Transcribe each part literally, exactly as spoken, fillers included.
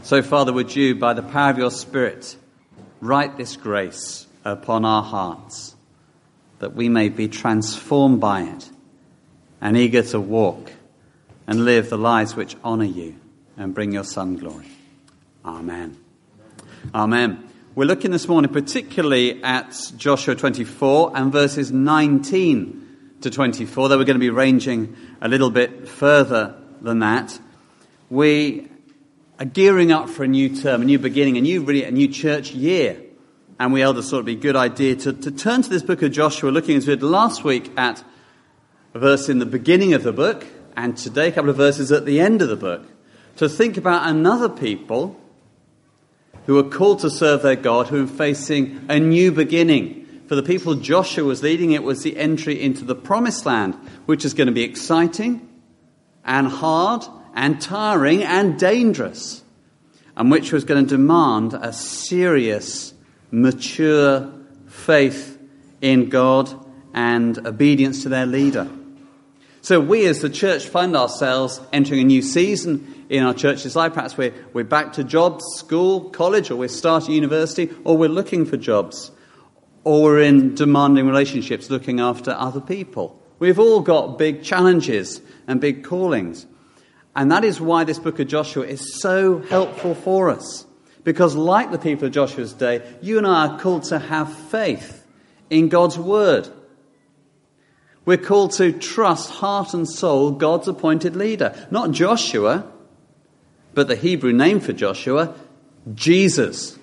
So, Father, would you, by the power of your Spirit, write this grace upon our hearts, that we may be transformed by it and eager to walk and live the lives which honour you and bring your Son glory. Amen. Amen. We're looking this morning particularly at Joshua twenty-four and verses nineteen to twenty-four, though we're going to be ranging a little bit further than that. We are gearing up for a new term, a new beginning, a new really a new church year. And we elders thought it would be a good idea to, to turn to this book of Joshua, looking as we did last week at a verse in the beginning of the book, and today a couple of verses at the end of the book, to think about another people who are called to serve their God, who are facing a new beginning. For the people Joshua was leading, it was the entry into the promised land, which is going to be exciting and hard and tiring and dangerous, and which was going to demand a serious, mature faith in God and obedience to their leader. So we as the church find ourselves entering a new season in our church's life. Perhaps we're, we're back to jobs, school, college, or we're starting university, or we're looking for jobs, or we're in demanding relationships looking after other people. We've all got big challenges and big callings. And that is why this book of Joshua is so helpful for us. Because like the people of Joshua's day, you and I are called to have faith in God's word. We're called to trust heart and soul God's appointed leader. Not Joshua, but the Hebrew name for Joshua, Jesus.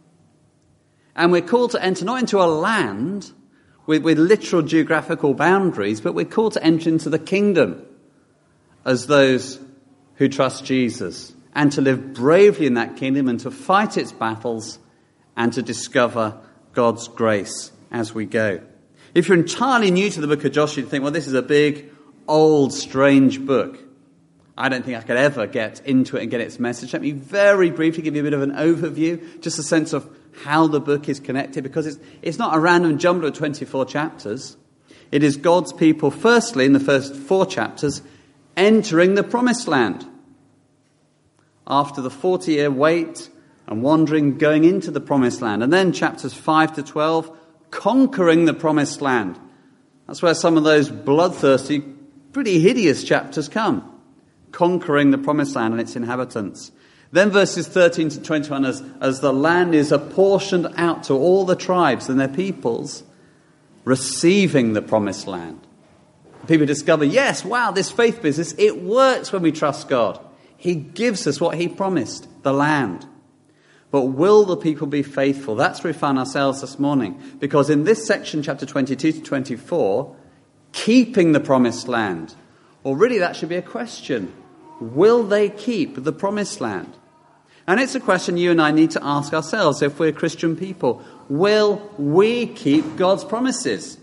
And we're called to enter not into a land with, with literal geographical boundaries, but we're called to enter into the kingdom as those who trust Jesus, and to live bravely in that kingdom and to fight its battles and to discover God's grace as we go. If you're entirely new to the book of Joshua, you think, well, this is a big, old, strange book. I don't think I could ever get into it and get its message. Let me very briefly give you a bit of an overview, just a sense of how the book is connected, because it's, it's not a random jumble of twenty-four chapters. It is God's people, firstly, in the first four chapters, entering the promised land. After the forty-year wait and wandering, going into the promised land. And then chapters five to twelve, conquering the promised land. That's where some of those bloodthirsty, pretty hideous chapters come. Conquering the promised land and its inhabitants. Then verses thirteen to twenty-one, as, as the land is apportioned out to all the tribes and their peoples, receiving the promised land. People discover, yes, wow, this faith business, it works when we trust God. He gives us what he promised, the land. But will the people be faithful? That's where we find ourselves this morning. Because in this section, chapter twenty-two to twenty-four, keeping the promised land, or really that should be a question. Will they keep the promised land? And it's a question you and I need to ask ourselves if we're Christian people. Will we keep God's promises?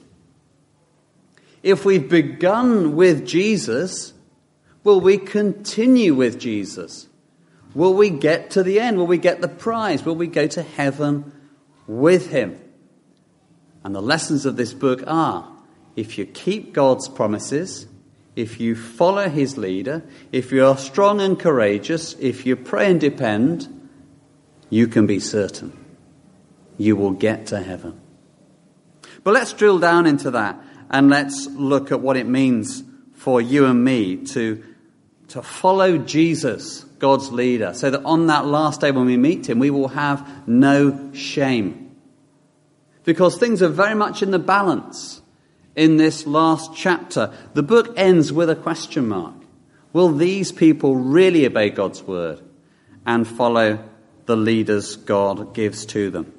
If we've begun with Jesus, will we continue with Jesus? Will we get to the end? Will we get the prize? Will we go to heaven with him? And the lessons of this book are, if you keep God's promises, if you follow his leader, if you are strong and courageous, if you pray and depend, you can be certain you will get to heaven. But let's drill down into that. And let's look at what it means for you and me to, to follow Jesus, God's leader, so that on that last day when we meet him, we will have no shame. Because things are very much in the balance in this last chapter. The book ends with a question mark. Will these people really obey God's word and follow the leaders God gives to them?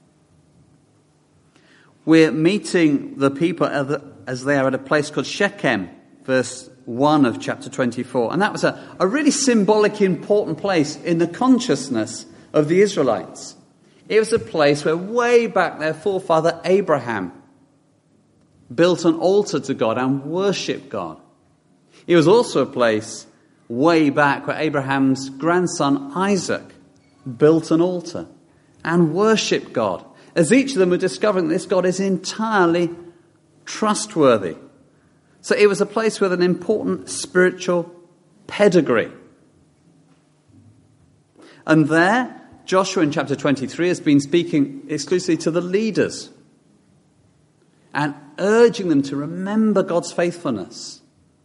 We're meeting the people as they are at a place called Shechem, verse one of chapter twenty-four. And that was a, a really symbolic, important place in the consciousness of the Israelites. It was a place where way back their forefather Abraham built an altar to God and worshipped God. It was also a place way back where Abraham's grandson Isaac built an altar and worshipped God, as each of them were discovering that this God is entirely trustworthy. So it was a place with an important spiritual pedigree. And there, Joshua in chapter twenty-three has been speaking exclusively to the leaders and urging them to remember God's faithfulness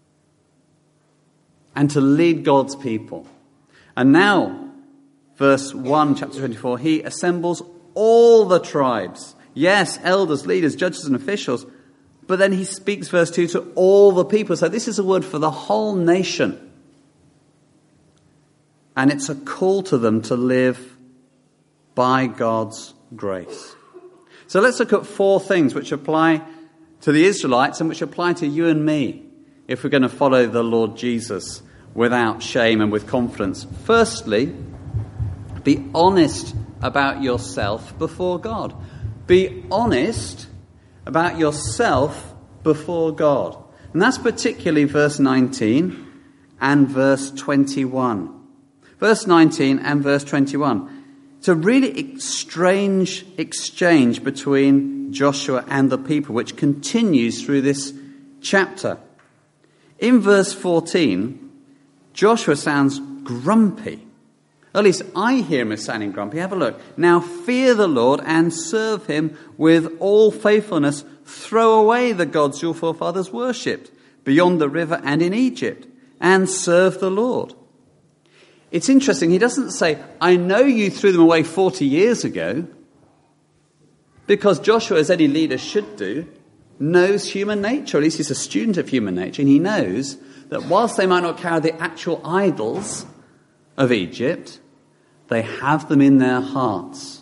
and to lead God's people. And now, verse one, chapter twenty-four, he assembles all the tribes. Yes, elders, leaders, judges and officials. But then he speaks, verse two, to all the people. So this is a word for the whole nation. And it's a call to them to live by God's grace. So let's look at four things which apply to the Israelites and which apply to you and me if we're going to follow the Lord Jesus without shame and with confidence. Firstly, be honest about yourself before God. Be honest about yourself before God. And that's particularly verse nineteen and verse twenty-one. Verse nineteen and verse twenty-one. It's a really strange exchange between Joshua and the people, which continues through this chapter. In verse fourteen, Joshua sounds grumpy. At least I hear him as sounding grumpy. Have a look. Now fear the Lord and serve him with all faithfulness. Throw away the gods your forefathers worshipped beyond the river and in Egypt, and serve the Lord. It's interesting, he doesn't say, I know you threw them away forty years ago, because Joshua, as any leader should do, knows human nature. At least he's a student of human nature, and he knows that whilst they might not carry the actual idols of Egypt, they have them in their hearts.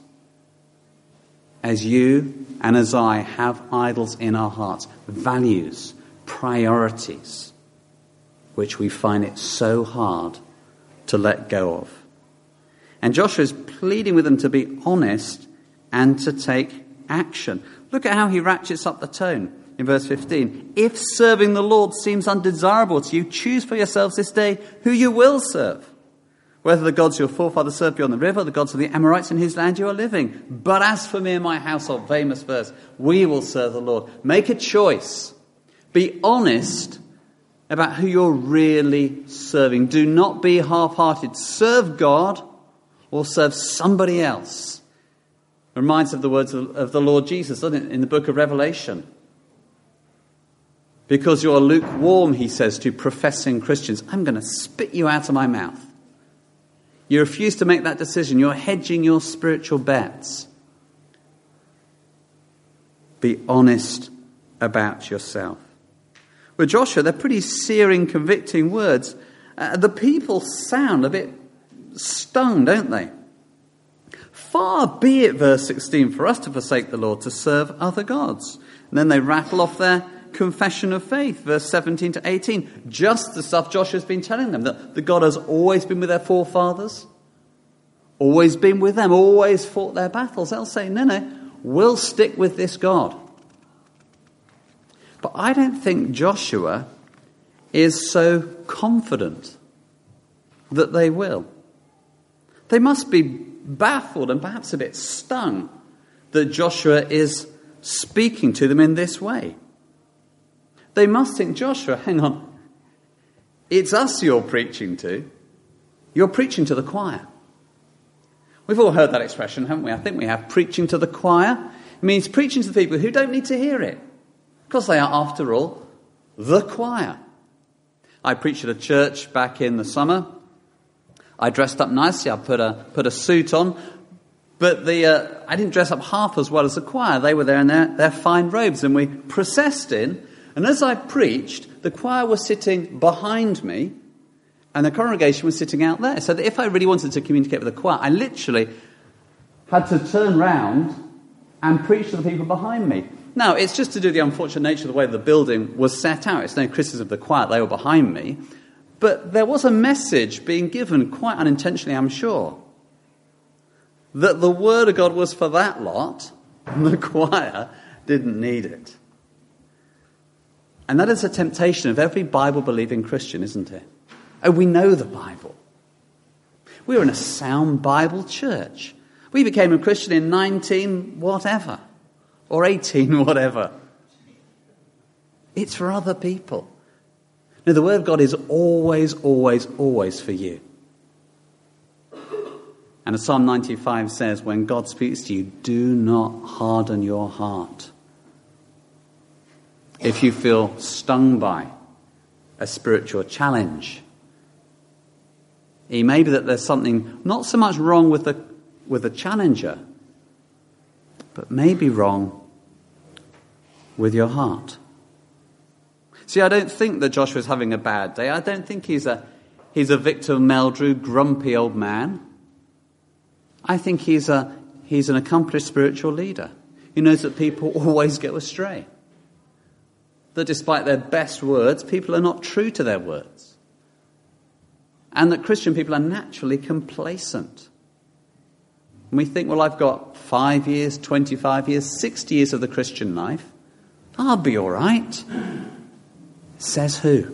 As you and as I have idols in our hearts, values, priorities, which we find it so hard to let go of. And Joshua is pleading with them to be honest and to take action. Look at how he ratchets up the tone in verse fifteen. If serving the Lord seems undesirable to you, choose for yourselves this day who you will serve. Whether the gods your forefathers served beyond the river, the gods of the Amorites in whose land you are living. But as for me and my household, famous verse, we will serve the Lord. Make a choice. Be honest about who you're really serving. Do not be half-hearted. Serve God or serve somebody else. It reminds us of the words of, of the Lord Jesus, doesn't it, in the book of Revelation. Because you're lukewarm, he says to professing Christians, I'm going to spit you out of my mouth. You refuse to make that decision. You're hedging your spiritual bets. Be honest about yourself. With Joshua, they're pretty searing, convicting words. Uh, the people sound a bit stung, don't they? Far be it, verse sixteen, for us to forsake the Lord to serve other gods. And then they rattle off their confession of faith, verse seventeen to eighteen. Just the stuff Joshua's been telling them, that the God has always been with their forefathers, always been with them, always fought their battles. They'll say, no, no, we'll stick with this God. But I don't think Joshua is so confident that they will. They must be baffled and perhaps a bit stung that Joshua is speaking to them in this way. They must think, Joshua, hang on, it's us you're preaching to. You're preaching to the choir. We've all heard that expression, haven't we? I think we have. Preaching to the choir. It means preaching to the people who don't need to hear it. Because they are, after all, the choir. I preached at a church back in the summer. I dressed up nicely. I put a put a suit on. But the uh, I didn't dress up half as well as the choir. They were there in their, their fine robes. And we processed in. And as I preached, the choir was sitting behind me. And the congregation was sitting out there. So that if I really wanted to communicate with the choir, I literally had to turn round and preach to the people behind me. Now, it's just to do the unfortunate nature of the way the building was set out. It's no criticism of the choir. They were behind me. But there was a message being given, quite unintentionally, I'm sure, that the word of God was for that lot, and the choir didn't need it. And that is a temptation of every Bible-believing Christian, isn't it? Oh, we know the Bible. We were in a sound Bible church. We became a Christian in nineteen whatever. Or eighteen, whatever. It's for other people. Now, the Word of God is always, always, always for you. And as Psalm ninety-five says, when God speaks to you, do not harden your heart. If you feel stung by a spiritual challenge, it may be that there's something not so much wrong with the, with the challenger, but maybe wrong with your heart. See, I don't think that Joshua's having a bad day. I don't think he's a, he's a Victor Meldrew, grumpy old man. I think he's a he's an accomplished spiritual leader. He knows that people always go astray. That despite their best words, people are not true to their words. And that Christian people are naturally complacent. And we think, well, I've got five years, twenty-five years, sixty years of the Christian life. I'll be all right. Says who?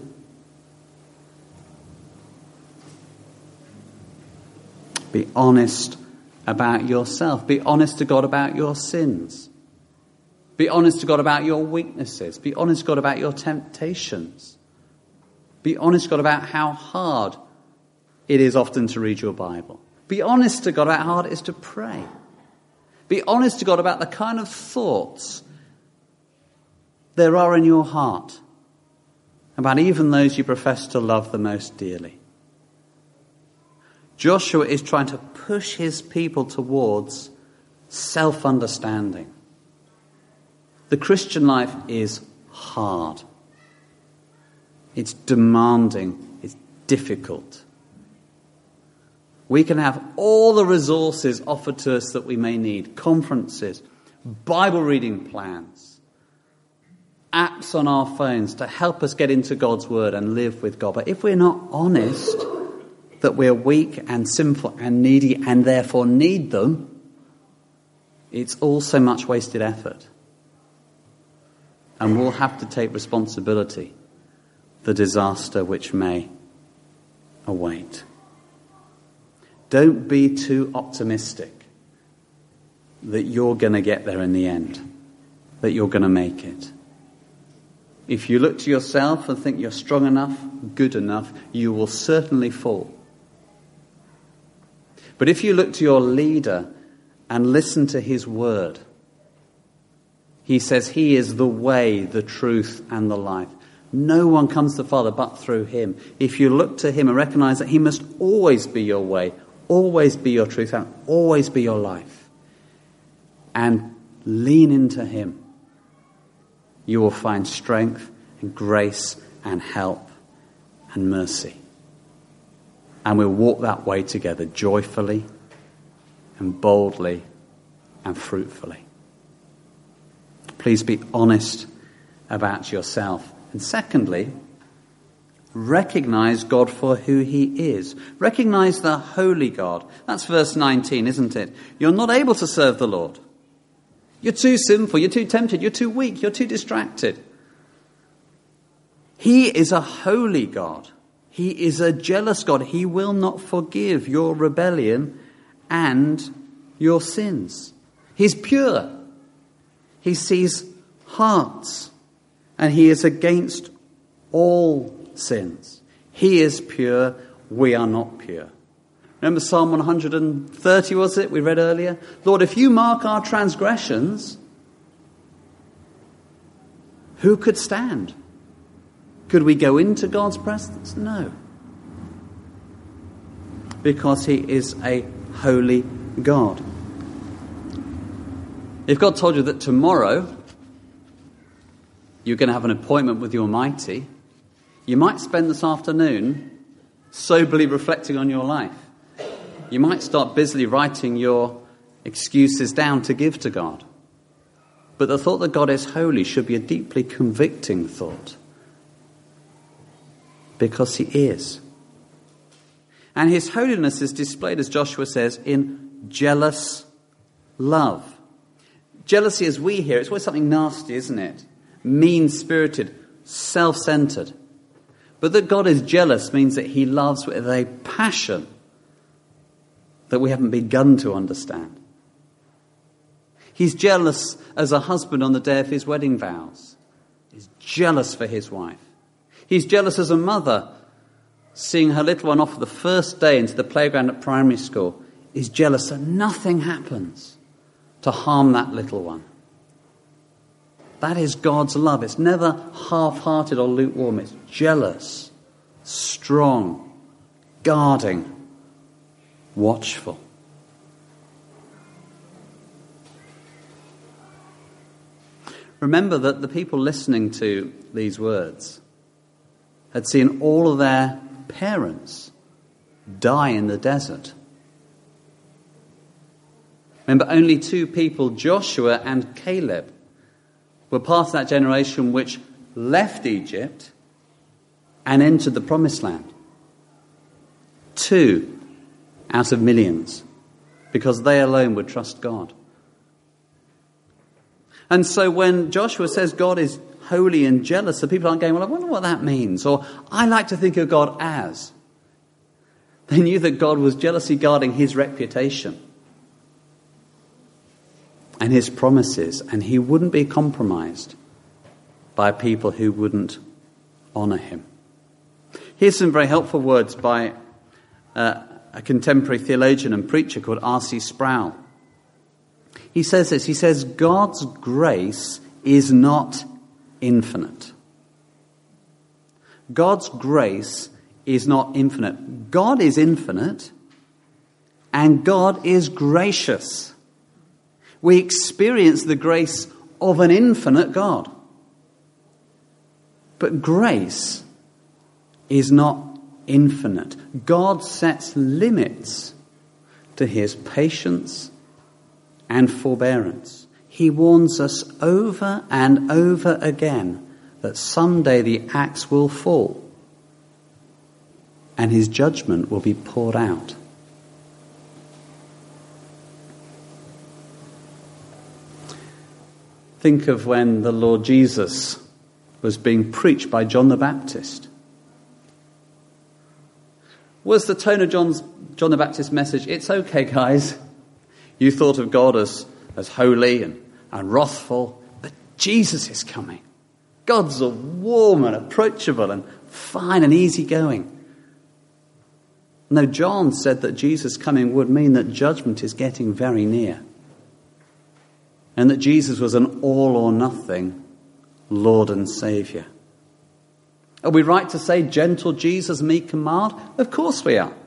Be honest about yourself. Be honest to God about your sins. Be honest to God about your weaknesses. Be honest to God about your temptations. Be honest to God about how hard it is often to read your Bible. Be honest to God about how hard it is to pray. Be honest to God about the kind of thoughts there are in your heart about even those you profess to love the most dearly. Joshua is trying to push his people towards self-understanding. The Christian life is hard. It's demanding. It's difficult. We can have all the resources offered to us that we may need. Conferences, Bible reading plans, apps on our phones to help us get into God's word and live with God. But if we're not honest that we're weak and sinful and needy and therefore need them, it's all so much wasted effort. And we'll have to take responsibility for the disaster which may await. Don't be too optimistic that you're going to get there in the end, that you're going to make it. If you look to yourself and think you're strong enough, good enough, you will certainly fall. But if you look to your leader and listen to his word, he says he is the way, the truth, and the life. No one comes to the Father but through him. If you look to him and recognize that he must always be your way, always be your truth, and always be your life, and lean into him, you will find strength and grace and help and mercy. And we'll walk that way together joyfully and boldly and fruitfully. Please be honest about yourself. And secondly, recognize God for who he is. Recognize the holy God. That's verse nineteen, isn't it? You're not able to serve the Lord. You're too sinful, you're too tempted, you're too weak, you're too distracted. He is a holy God. He is a jealous God. He will not forgive your rebellion and your sins. He's pure. He sees hearts. And he is against all sins. He is pure. We are not pure. Remember Psalm one hundred thirty, was it? We read earlier. Lord, if you mark our transgressions, who could stand? Could we go into God's presence? No. Because he is a holy God. If God told you that tomorrow you're going to have an appointment with the Almighty, you might spend this afternoon soberly reflecting on your life. You might start busily writing your excuses down to give to God. But the thought that God is holy should be a deeply convicting thought. Because he is. And his holiness is displayed, as Joshua says, in jealous love. Jealousy, as we hear, it's always something nasty, isn't it? Mean-spirited, self-centered. But that God is jealous means that he loves with a passion that we haven't begun to understand. He's jealous as a husband on the day of his wedding vows. He's jealous for his wife. He's jealous as a mother seeing her little one off for the first day into the playground at primary school is jealous, so nothing happens to harm that little one. That is God's love. It's never half-hearted or lukewarm. It's jealous, strong, guarding, watchful. Remember that the people listening to these words had seen all of their parents die in the desert. Remember, only two people, Joshua and Caleb, were part of that generation which left Egypt and entered the Promised Land. Two out of millions, because they alone would trust God. And so when Joshua says God is holy and jealous, the people aren't going, well, I wonder what that means. Or, I like to think of God as. They knew that God was jealously guarding his reputation and his promises, and he wouldn't be compromised by people who wouldn't honour him. Here's some very helpful words by uh, a contemporary theologian and preacher called R C Sproul. He says this, he says, God's grace is not infinite. God's grace is not infinite. God is infinite, and God is gracious. We experience the grace of an infinite God. But grace is not infinite. God sets limits to his patience and forbearance. He warns us over and over again that someday the axe will fall and his judgment will be poured out. Think of when the Lord Jesus was being preached by John the Baptist. Was the tone of John's, John the Baptist's message, it's okay, guys, you thought of God as, as holy and, and wrathful, but Jesus is coming. God's a warm and approachable and fine and easygoing. No, John said that Jesus coming would mean that judgment is getting very near. And that Jesus was an all or nothing Lord and Saviour. Are we right to say gentle Jesus, meek and mild? Of course we are.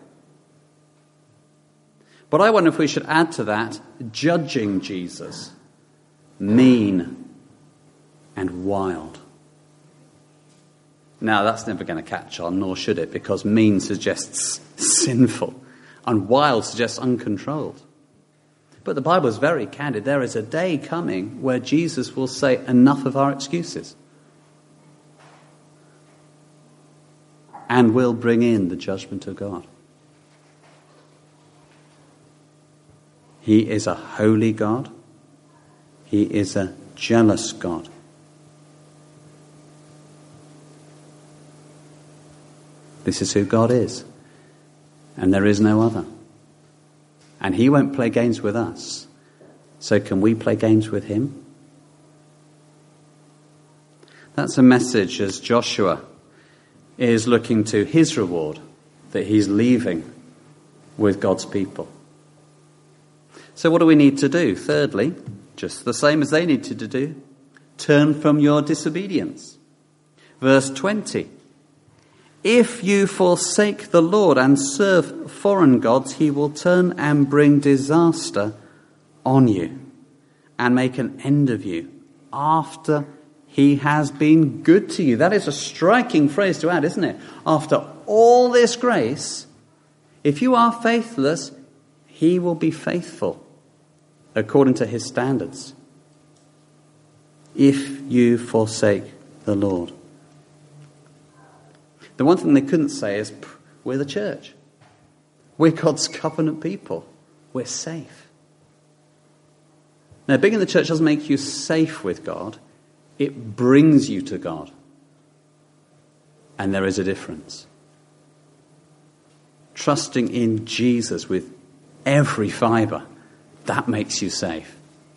But I wonder if we should add to that judging Jesus, mean and wild. Now that's never going to catch on, nor should it, because mean suggests sinful and wild suggests uncontrolled. But the Bible is very candid. There is a day coming where Jesus will say enough of our excuses and will bring in the judgment of God. He is a holy God. He is a jealous God. This is who God is, and there is no other. And he won't play games with us. So can we play games with him? That's a message as Joshua is looking to his reward that he's leaving with God's people. So what do we need to do? Thirdly, just the same as they needed to do, turn from your disobedience. Verse twenty. If you forsake the Lord and serve foreign gods, he will turn and bring disaster on you and make an end of you after he has been good to you. That is a striking phrase to add, isn't it? After all this grace, if you are faithless, he will be faithful according to his standards. If you forsake the Lord. The one thing they couldn't say is, we're the church. We're God's covenant people. We're safe. Now, being in the church doesn't make you safe with God. It brings you to God. And there is a difference. Trusting in Jesus with every fibre, that makes you safe.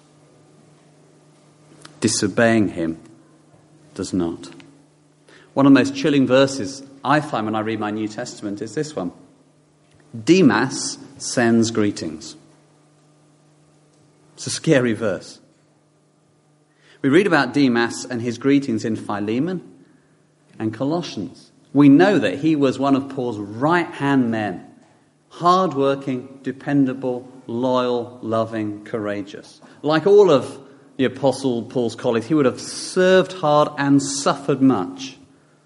Disobeying him does not. One of the most chilling verses I find when I read my New Testament is this one. Demas sends greetings. It's a scary verse. We read about Demas and his greetings in Philemon and Colossians. We know that he was one of Paul's right-hand men. Hard-working, dependable, loyal, loving, courageous. Like all of the Apostle Paul's colleagues, he would have served hard and suffered much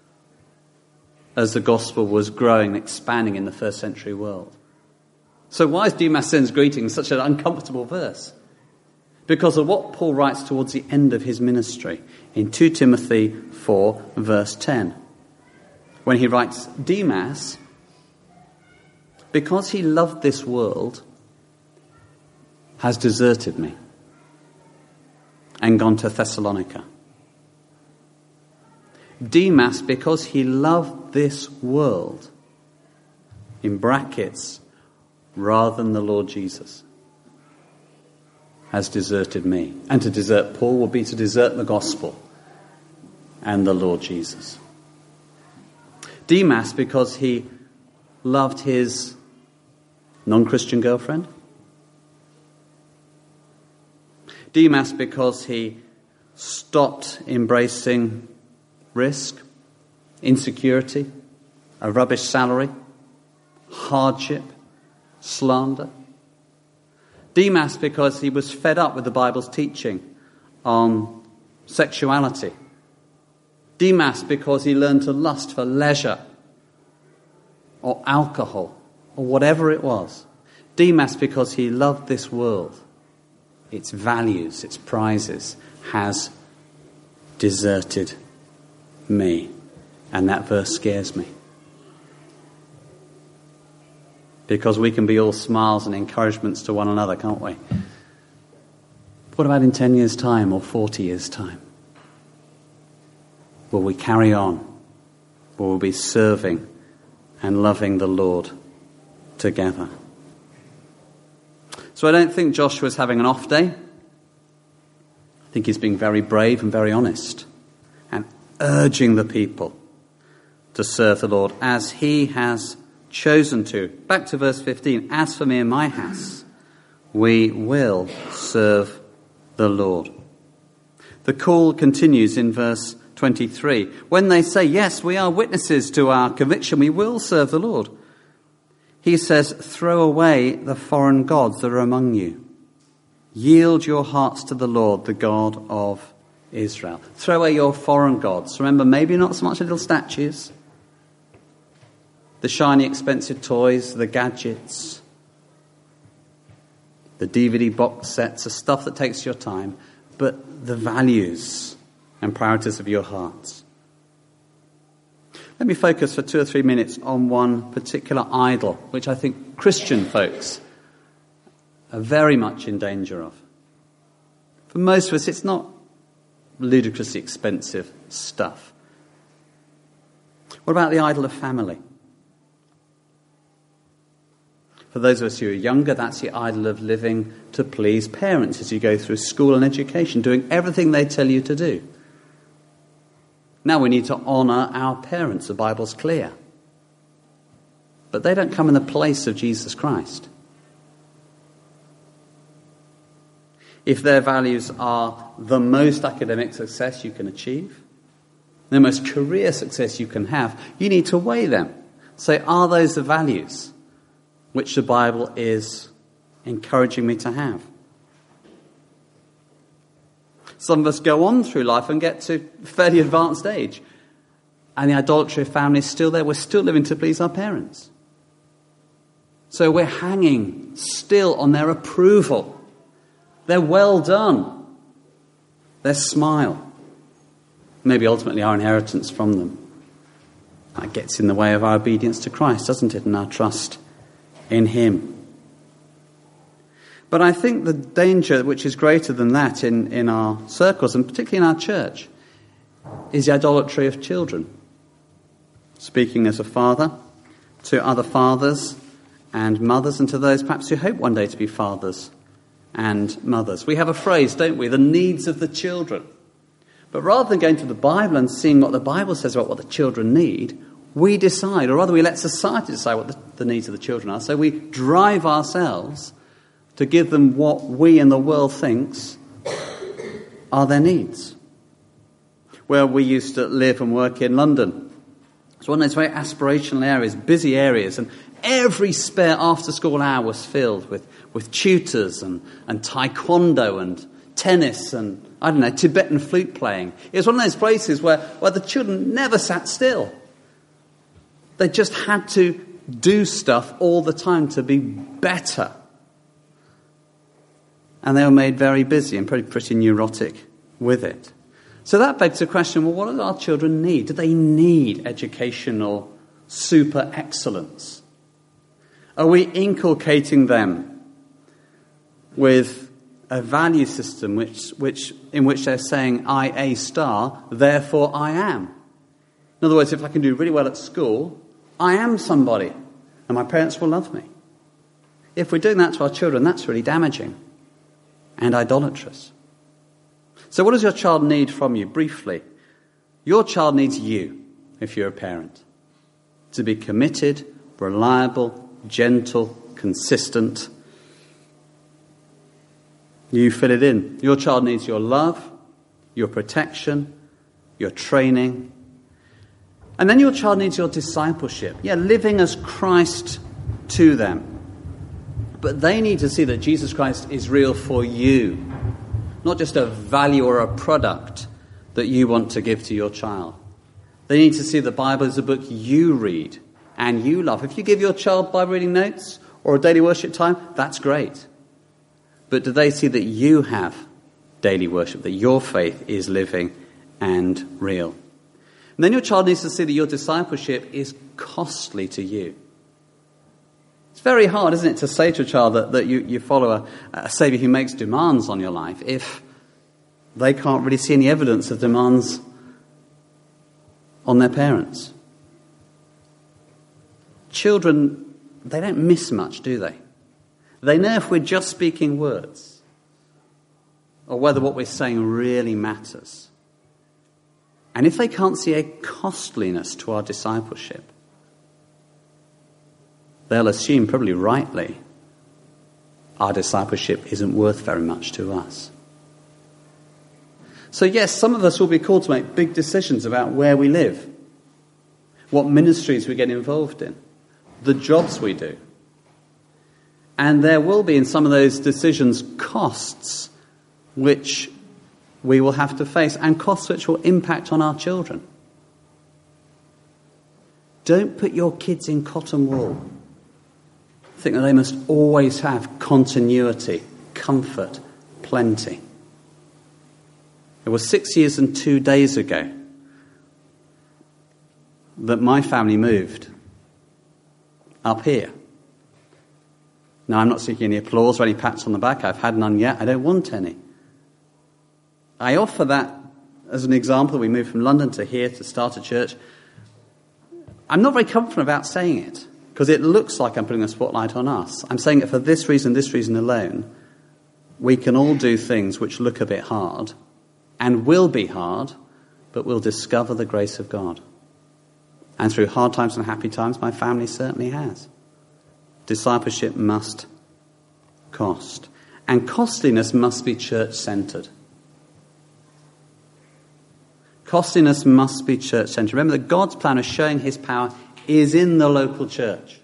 as the gospel was growing and expanding in the first century world. So why is Demas sends greetings such an uncomfortable verse? Because of what Paul writes towards the end of his ministry in Second Timothy four, verse ten. When he writes, Demas, because he loved this world, has deserted me and gone to Thessalonica. Demas, because he loved this world, in brackets, rather than the Lord Jesus, has deserted me. And to desert Paul will be to desert the gospel and the Lord Jesus. Demas, because he loved his non-Christian girlfriend. Demas, because he stopped embracing risk, insecurity, a rubbish salary, hardship, slander. Demas, because he was fed up with the Bible's teaching on sexuality. Demas, because he learned to lust for leisure or alcohol or whatever it was. Demas, because he loved this world, its values, its prizes, has deserted me. And that verse scares me. Because we can be all smiles and encouragements to one another, can't we? What about in ten years' time or forty years' time? Will we carry on? Will we be serving and loving the Lord together? So I don't think Joshua's having an off day. I think he's being very brave and very honest and urging the people to serve the Lord as he has chosen to. Back to verse fifteen. As for me and my house, we will serve the Lord. The call continues in verse twenty-three. When they say, yes, we are witnesses to our conviction, we will serve the Lord. He says, throw away the foreign gods that are among you. Yield your hearts to the Lord, the God of Israel. Throw away your foreign gods. Remember, maybe not so much little statues, the shiny, expensive toys, the gadgets, the D V D box sets, the stuff that takes your time, but the values and priorities of your hearts. Let me focus for two or three minutes on one particular idol, which I think Christian folks are very much in danger of. For most of us, it's not ludicrously expensive stuff. What about the idol of family? For those of us who are younger, that's the idol of living to please parents as you go through school and education, doing everything they tell you to do. Now we need to honour our parents, the Bible's clear. But they don't come in the place of Jesus Christ. If their values are the most academic success you can achieve, the most career success you can have, you need to weigh them. Say, are those the values which the Bible is encouraging me to have? Some of us go on through life and get to a fairly advanced age, and the idolatry of family is still there. We're still living to please our parents. So we're hanging still on their approval, their well done, their smile, maybe ultimately our inheritance from them. That gets in the way of our obedience to Christ, doesn't it, and our trust in him. But I think the danger which is greater than that in, in our circles, and particularly in our church, is the idolatry of children. Speaking as a father to other fathers and mothers, and to those perhaps who hope one day to be fathers and mothers. We have a phrase, don't we? The needs of the children. But rather than going to the Bible and seeing what the Bible says about what the children need, we decide, or rather we let society decide what the, the needs of the children are. So we drive ourselves to give them what we in the world thinks are their needs. Where we used to live and work in London. It's one of those very aspirational areas, busy areas, and every spare after-school hour was filled with, with tutors and, and taekwondo and tennis and, I don't know, Tibetan flute playing. It was one of those places where, where the children never sat still. They just had to do stuff all the time to be better. And they were made very busy and pretty, pretty neurotic with it. So that begs the question, well, what do our children need? Do they need educational super excellence? Are we inculcating them with a value system which, which, in which they're saying, I A star, therefore I am? In other words, if I can do really well at school, I am somebody, and my parents will love me. If we're doing that to our children, that's really damaging and idolatrous. So what does your child need from you? Briefly, your child needs you, if you're a parent, to be committed, reliable, gentle, consistent. You fill it in. Your child needs your love, your protection, your training. And then your child needs your discipleship. Yeah, living as Christ to them. But they need to see that Jesus Christ is real for you. Not just a value or a product that you want to give to your child. They need to see the Bible as a book you read and you love. If you give your child Bible reading notes or a daily worship time, that's great. But do they see that you have daily worship, that your faith is living and real? And then your child needs to see that your discipleship is costly to you. It's very hard, isn't it, to say to a child that, that you, you follow a, a Saviour who makes demands on your life if they can't really see any evidence of demands on their parents. Children, they don't miss much, do they? They know if we're just speaking words or whether what we're saying really matters. And if they can't see a costliness to our discipleship, they'll assume, probably rightly, our discipleship isn't worth very much to us. So yes, some of us will be called to make big decisions about where we live, what ministries we get involved in, the jobs we do. And there will be in some of those decisions costs which we will have to face, and costs which will impact on our children. Don't put your kids in cotton wool. Think that they must always have continuity, comfort, plenty. It was six years and two days ago that my family moved up here. Now, I'm not seeking any applause or any pats on the back. I've had none yet. I don't want any. I offer that as an example. We moved from London to here to start a church. I'm not very confident about saying it, because it looks like I'm putting a spotlight on us. I'm saying it for this reason, this reason alone. We can all do things which look a bit hard, and will be hard, but we'll discover the grace of God. And through hard times and happy times, my family certainly has. Discipleship must cost. And costliness must be church-centred. Costliness must be church-centred. Remember that God's plan of showing his power is in the local church.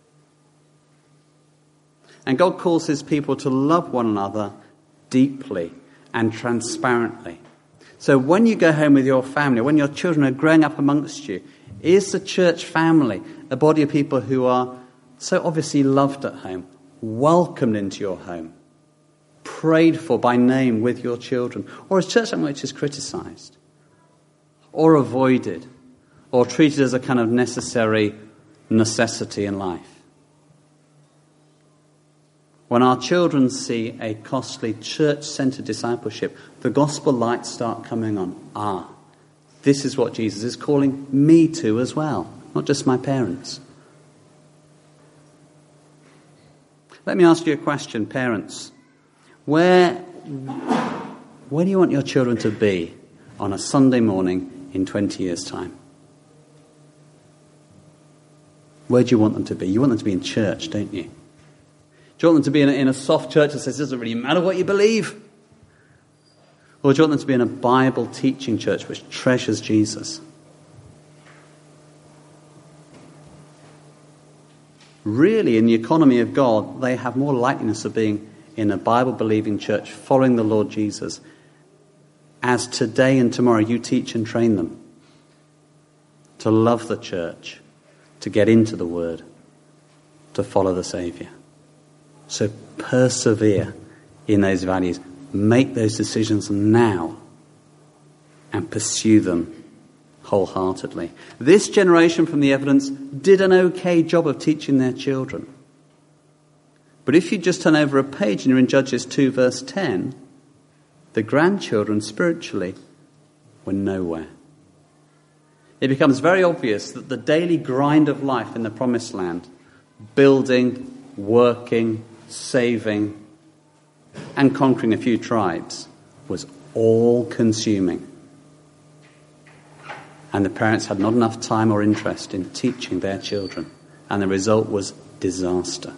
And God calls his people to love one another deeply and transparently. So when you go home with your family, when your children are growing up amongst you, is the church family a body of people who are so obviously loved at home, welcomed into your home, prayed for by name with your children? Or is church something which is criticised or avoided or treated as a kind of necessary necessity in life? When our children see a costly church-centred discipleship, the gospel lights start coming on. Ah, this is what Jesus is calling me to as well, not just my parents. Let me ask you a question, parents. Where, where do you want your children to be on a Sunday morning in twenty years' time? Where do you want them to be? You want them to be in church, don't you? Do you want them to be in a, in a soft church that says it doesn't really matter what you believe? Or do you want them to be in a Bible-teaching church which treasures Jesus? Really, in the economy of God, they have more likeliness of being in a Bible-believing church following the Lord Jesus, as today and tomorrow you teach and train them to love the church, to get into the Word, to follow the Saviour. So persevere in those values. Make those decisions now and pursue them wholeheartedly. This generation, from the evidence, did an okay job of teaching their children. But if you just turn over a page and you're in Judges two verse ten, the grandchildren spiritually were nowhere. It becomes very obvious that the daily grind of life in the Promised Land, building, working, saving, and conquering a few tribes, was all-consuming. And the parents had not enough time or interest in teaching their children. And the result was disaster.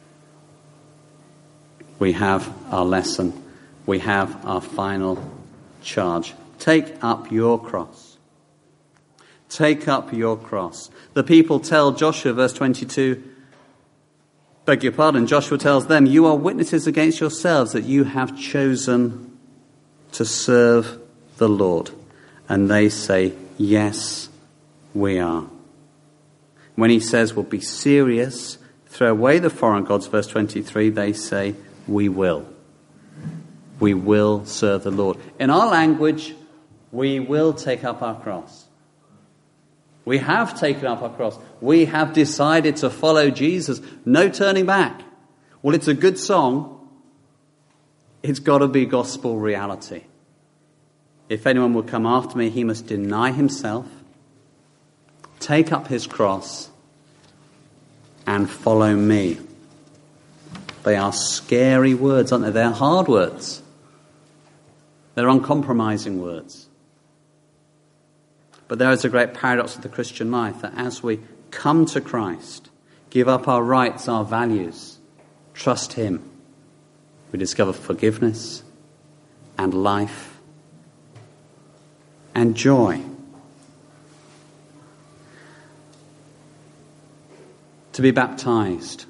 We have our lesson. We have our final charge. Take up your cross. Take up your cross. The people tell Joshua, verse twenty-two, beg your pardon, Joshua tells them, you are witnesses against yourselves that you have chosen to serve the Lord. And they say, yes, we are. When he says, well, be serious, throw away the foreign gods, verse twenty-three, they say, we will. We will serve the Lord. In our language, we will take up our cross. We have taken up our cross. We have decided to follow Jesus. No turning back. Well, it's a good song. It's got to be gospel reality. If anyone will come after me, he must deny himself, take up his cross, and follow me. They are scary words, aren't they? They're hard words. They're uncompromising words. But there is a great paradox of the Christian life, that as we come to Christ, give up our rights, our values, trust him, we discover forgiveness and life and joy. To be baptized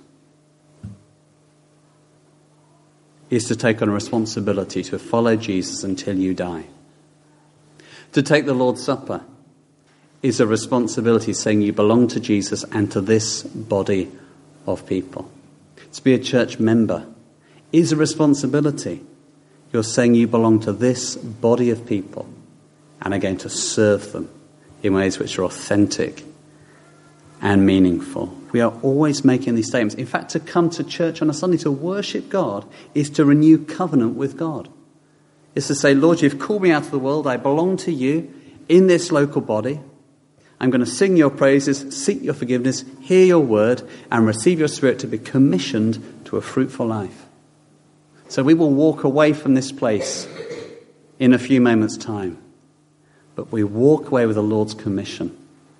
is to take on a responsibility to follow Jesus until you die. To take the Lord's Supper is a responsibility saying you belong to Jesus and to this body of people. To be a church member is a responsibility. You're saying you belong to this body of people and are going to serve them in ways which are authentic and meaningful. We are always making these statements. In fact, to come to church on a Sunday to worship God is to renew covenant with God. It's to say, Lord, you've called me out of the world. I belong to you in this local body. I'm going to sing your praises, seek your forgiveness, hear your word, and receive your Spirit to be commissioned to a fruitful life. So we will walk away from this place in a few moments' time. But we walk away with the Lord's commission.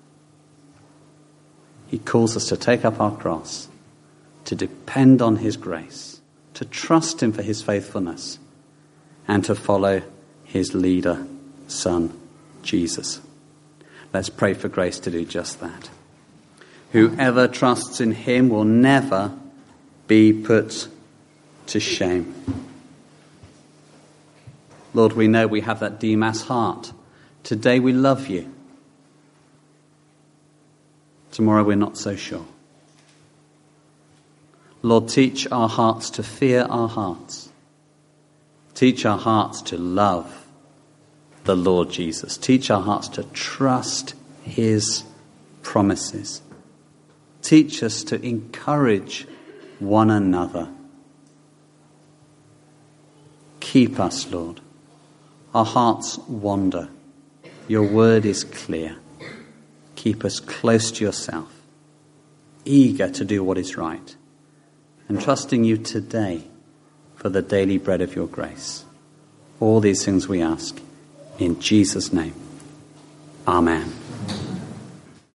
He calls us to take up our cross, to depend on his grace, to trust him for his faithfulness, and to follow his leader, Son, Jesus. Let's pray for grace to do just that. Whoever trusts in him will never be put to shame. Lord, we know we have that Demas heart. Today we love you. Tomorrow we're not so sure. Lord, teach our hearts to fear our hearts. Teach our hearts to love the Lord Jesus. Teach our hearts to trust his promises. Teach us to encourage one another. Keep us, Lord. Our hearts wander. Your word is clear. Keep us close to yourself, eager to do what is right, and trusting you today for the daily bread of your grace. All these things we ask in Jesus' name. Amen.